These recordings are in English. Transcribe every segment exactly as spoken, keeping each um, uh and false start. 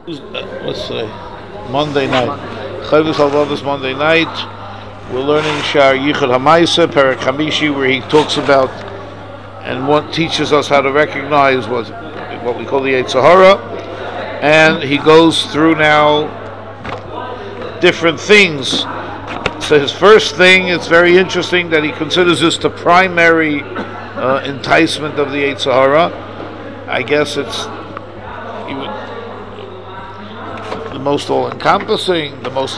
let's say Monday night. Chovos Halevavos Monday night. We're learning Shar Yichud Hamaisa Perek Hamishi, where he talks about and what teaches us how to recognize what what we call the Yetzer Hara, and he goes through now different things. So his first thing, it's very interesting that he considers this the primary uh, enticement of the Yetzer Hara. I guess it's he would, the most all-encompassing, the most,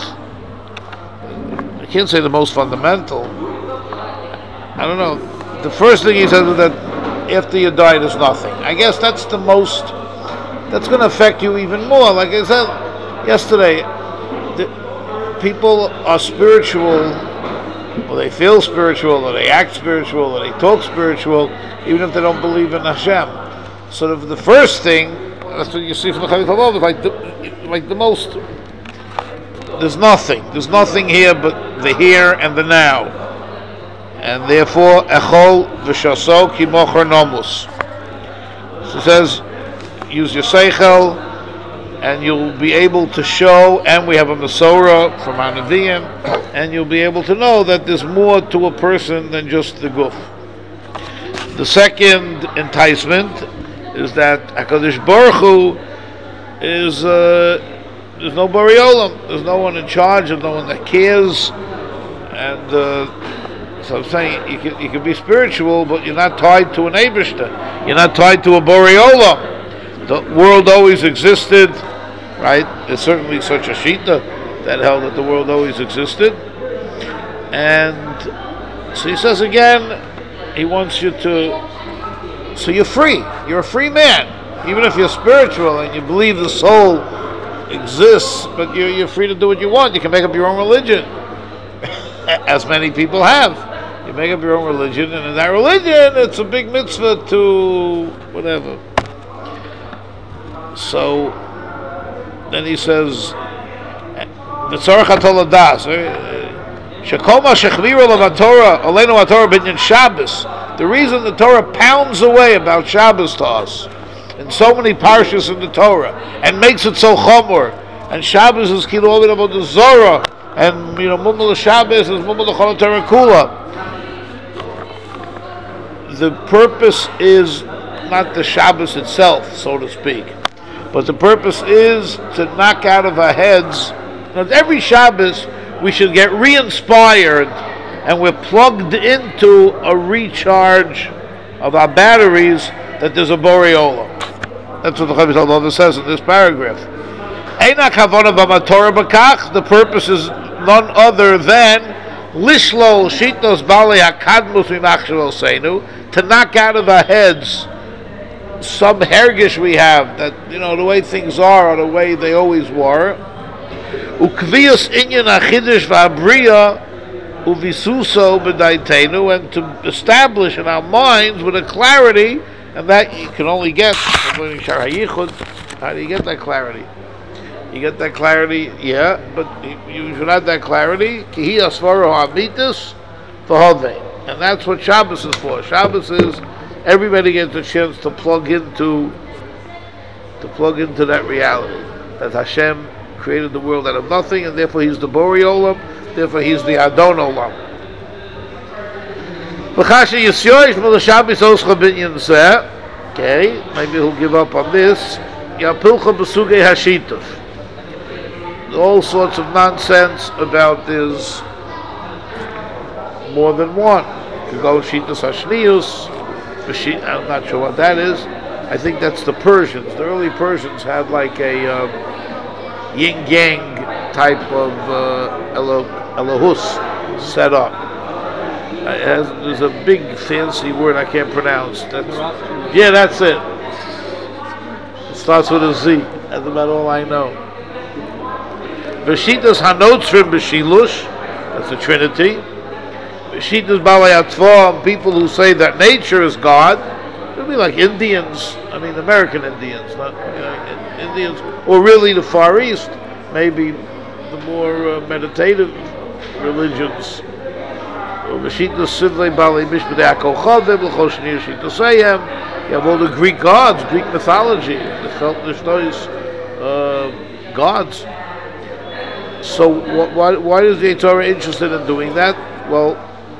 I can't say the most fundamental. I don't know. The first thing he says is that after you die, there's nothing. I guess that's the most, that's going to affect you even more. Like I said yesterday, the, people are spiritual, or they feel spiritual, or they act spiritual, or they talk spiritual, even if they don't believe in Hashem. So the, the first thing, that's what you see from the Chovos Halevavos, like the, like the most, there's nothing. There's nothing here but the here and the now. And therefore, echol v'shaso kimocher nomus. So it says, use your seichel, and you'll be able to show, and we have a Masorah from our Nevi'im, and you'll be able to know that there's more to a person than just the guf. The second enticement is that HaKadosh Baruch Hu is, uh, there's no Borei Olam, there's no one in charge, there's no one that cares, and uh, so I'm saying you can, you can be spiritual, but you're not tied to an Eibishter, you're not tied to a Borei Olam. The world always existed, right? There's certainly such a shita that held that the world always existed. And so he says again, he wants you to, so you're free. You're a free man. Even if you're spiritual and you believe the soul exists, but you're, you're free to do what you want. You can make up your own religion, as many people have. You make up your own religion, and in that religion, it's a big mitzvah to whatever. So then he says, the tzarech hatoladas, shekoma shechviro levatorah aleinu hatorah binyan Shabbos. The reason the Torah pounds away about Shabbos to us in so many parshas in the Torah and makes it so chomor, and Shabbos is kilo ovid about the Zorah, and you know mumul Shabbos is mumul l'chol Torah kula. The purpose is not the Shabbos itself, so to speak. But the purpose is to knock out of our heads. Now, every Shabbos we should get re-inspired, and we're plugged into a recharge of our batteries that there's a Borei Olam. That's what the Chovos Halevavos says in this paragraph. The purpose is none other than lishlol shitos balei hakadmus mimachshel seinu, to knock out of our heads some hergish we have that, you know, the way things are or the way they always were. Ukvius inyan achidish v'abriya uvisuso b'daitenu, and to establish in our minds with a clarity, and that you can only get from learning Shar HaYichud. How do you get that clarity? You get that clarity, yeah, but you should have that clarity. Kihi asvaro ha'amitis v'hodei, and that's what Shabbos is for. Shabbos is everybody gets a chance to plug into to plug into that reality that Hashem created the world out of nothing, and therefore He's the Borei Olam, therefore He's the Adon Olam. Okay, maybe he'll give up on this. Yapilcha b'sugei hashituf. All sorts of nonsense about there's more than one. You could go shitas hashnius. I'm not sure what that is. I think that's the Persians. The early Persians had like a um, yin-yang type of uh, elo- Elohus set up. It has, there's a big fancy word I can't pronounce. That's, yeah, that's it. It starts with a Z. That's about all I know. Veshitas hanotzrim b'shilush. That's the Trinity. Shitas Balei Atva, people who say that nature is God. It'll be like Indians, I mean American Indians, not you know, Indians, or really the Far East, maybe the more uh, meditative religions. You have all the Greek gods, Greek mythology, the Feltnish Nois, uh, gods. So wh- why why is the Torah interested in doing that? Well,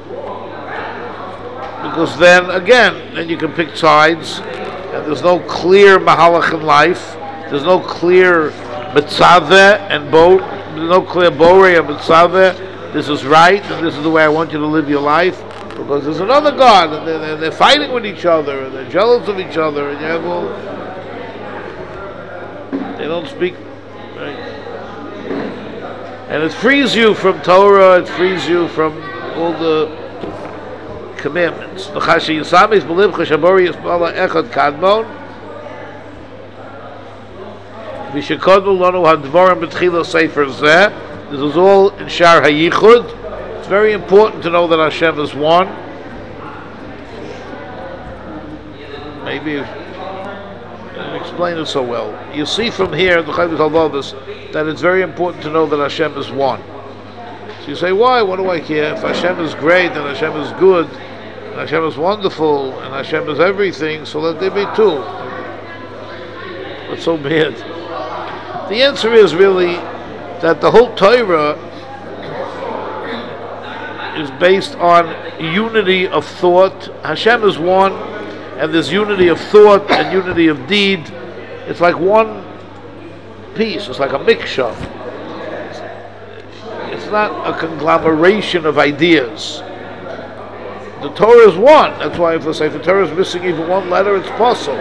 because then again, then you can pick sides, and there's no clear mahalach in life. There's no clear mitzaveh and bo. There's no clear borei and mitzaveh. This is right, and this is the way I want you to live your life. Because there's another God, and they're, they're fighting with each other, and they're jealous of each other, and you have all. They don't speak. Right? And it frees you from Torah. It frees you from all the commandments. This is all in Shar HaYichud. It's very important to know that Hashem is one. Maybe I didn't explain it so well. You see from here, the Chavis Halvavis, that it's very important to know that Hashem is one. So you say, why? What do I care? If Hashem is great and Hashem is good, and Hashem is wonderful, and Hashem is everything, so let there be two. What's so bad? The answer is really that the whole Torah is based on unity of thought. Hashem is one, and there's unity of thought and unity of deed. It's like one piece. It's like a mixture. It's not a conglomeration of ideas. The Torah is one. That's why if the Sefer Torah is missing even one letter, it's possible.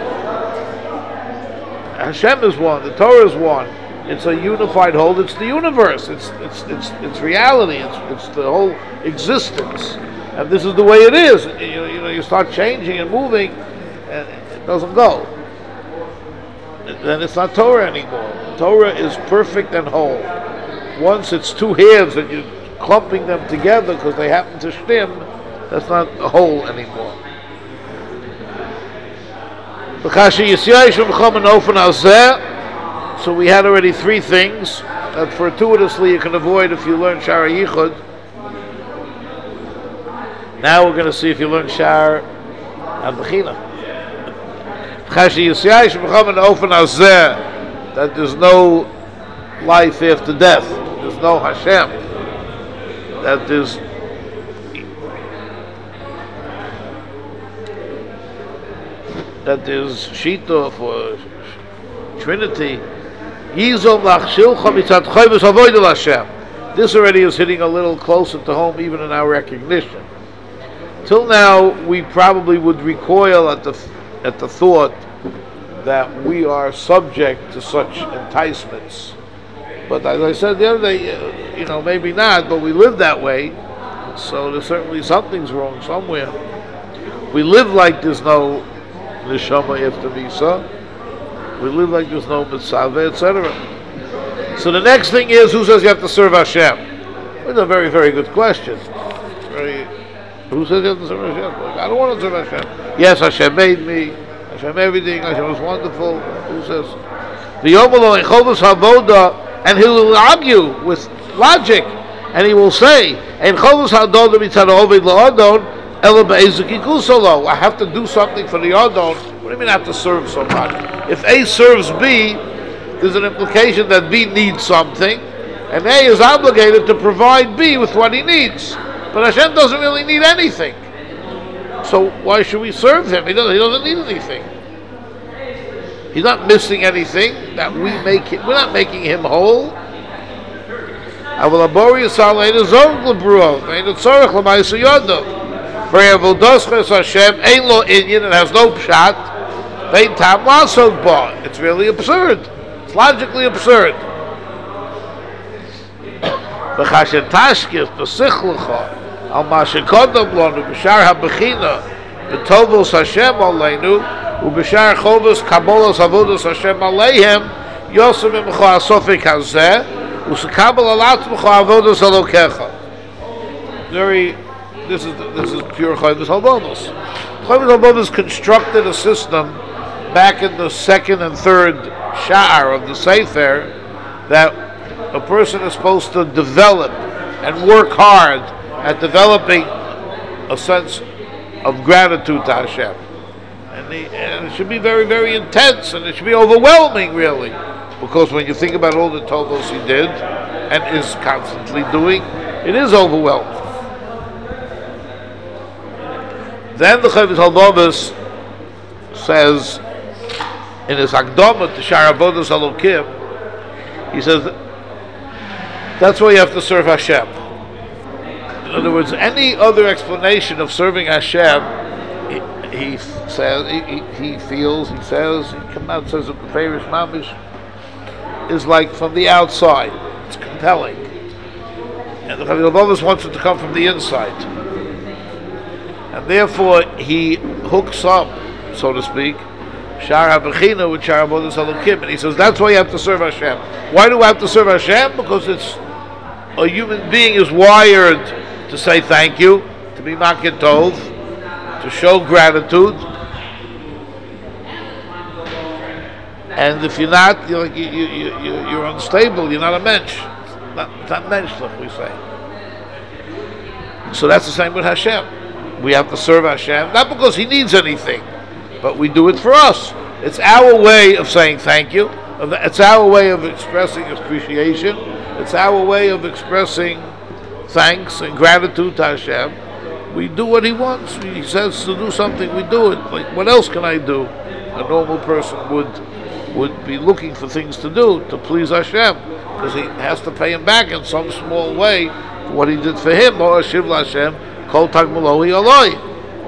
Hashem is one. The Torah is one. It's a unified whole. It's the universe. It's it's it's it's reality. It's it's the whole existence. And this is the way it is. You, you know, you start changing and moving, and it doesn't go. Then it's not Torah anymore. Torah is perfect and whole. Once it's two halves and you're clumping them together because they happen to stem, that's not a whole anymore. So we had already three things that fortuitously you can avoid if you learn Shar HaYichud. Now we're going to see if you learn Shar HaBechina. That there's no life after death. There's no Hashem. That there's that there's Shita for Trinity. This already is hitting a little closer to home, even in our recognition. Till now, we probably would recoil at the at the thought that we are subject to such enticements. But as I said the other day, you know, maybe not, but we live that way, so there's certainly something's wrong somewhere. We live like there's no neshama after Misa. We live like there's no mitzvah, et cetera. So the next thing is, who says you have to serve Hashem? It's a very, very good question. Very, who says you have to serve Hashem? Like, I don't want to serve Hashem. Yes, Hashem made me. Hashem everything. Hashem is wonderful. Who says? The Yomalo in Chovos Havoda, and he will argue with logic, and he will say, "In Chovos Havoda mitzad Oved LaAdon, Ela be'ezuki kusalo." I have to do something for the Adon. What do you mean I have to serve somebody? If A serves B, there's an implication that B needs something, and A is obligated to provide B with what he needs. But Hashem doesn't really need anything. So why should we serve him? He doesn't, he doesn't need anything. He's not missing anything that we make him, we're not making him whole. For Hashem ain't lo inyan, it has no pshat. It's really absurd. It's logically absurd. Al Mashikodam Lonu, B'Shar HaBechina, B'Tovos Hashem Aleinu, U'B'Shar Chovos Kabolos Avodos Hashem Aleihem, Yosem Imcha Asofik Hazeh, U'Sekabel Alatzmucha Avodos Alokecha. Very, this is this is pure Chovos Halvonos. Chovos Halvonos constructed a system back in the second and third Sha'ar of the Sefer that a person is supposed to develop and work hard at developing a sense of gratitude to Hashem. And, the, and it should be very, very intense, and it should be overwhelming, really. because when you think about all the tovos he did and is constantly doing, it is overwhelmed. Then the Chovos Halevovos says in his Akdama to Shar Avodas Elokim, he says that's why you have to serve Hashem. In other words, any other explanation of serving Hashem, he, he says, he, he feels, he says, he comes out and says that the Perish Mamish is like from the outside. It's compelling. And the Chovos Halevovos wants it to come from the inside. And therefore he hooks up, so to speak, Shar HaBechina with Shar Avodas Elokim. And he says, that's why you have to serve Hashem. Why do I have to serve Hashem? Because it's a human being is wired to say thank you, to be makin tov, to show gratitude. And if you're not, you're, like, you, you, you, you're unstable, you're not a mensch. Not, not menschlich, we say. So that's the same with Hashem. We have to serve Hashem, not because He needs anything, but we do it for us. It's our way of saying thank you. It's our way of expressing appreciation. It's our way of expressing thanks and gratitude to Hashem. We do what He wants. He says to do something, we do it. Like, what else can I do? A normal person would would be looking for things to do to please Hashem, because he has to pay Him back in some small way for what He did for him. Or Shiv Hashem, Kol Tagmalohi Aloi.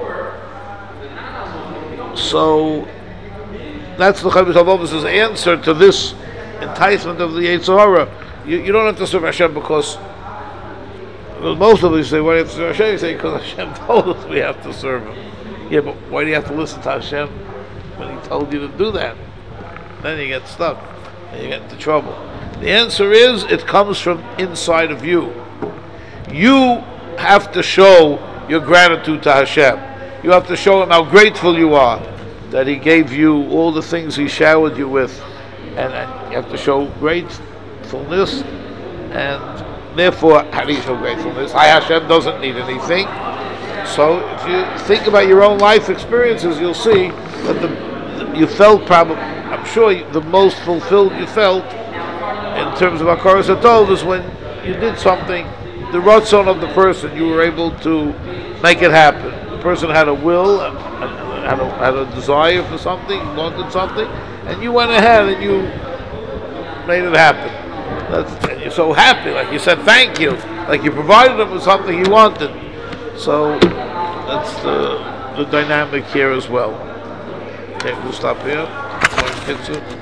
So that's the Chovos Halevovos' answer to this enticement of the Yetzer Hara. You, you don't have to serve Hashem because, because most of us say, why do you have to serve Hashem? You say, because Hashem told us we have to serve Him. Yeah, but why do you have to listen to Hashem when He told you to do that? Then you get stuck and you get into trouble. The answer is, it comes from inside of you. You have to show your gratitude to Hashem. You have to show Him how grateful you are that He gave you all the things He showered you with, and, and you have to show gratefulness. And therefore, how do you show gratefulness? I, Hashem doesn't need anything. So if you think about your own life experiences, you'll see that the, the you felt probably, I'm sure the most fulfilled you felt in terms of Hakaras HaTov is when you did something, the ratzon of the person, you were able to make it happen. The person had a will and, and had, a, had a desire for something, wanted something, and you went ahead and you made it happen. That's, and you're so happy, like you said thank you, like you provided him with something he wanted. So that's the, the dynamic here as well. Okay, we'll stop here.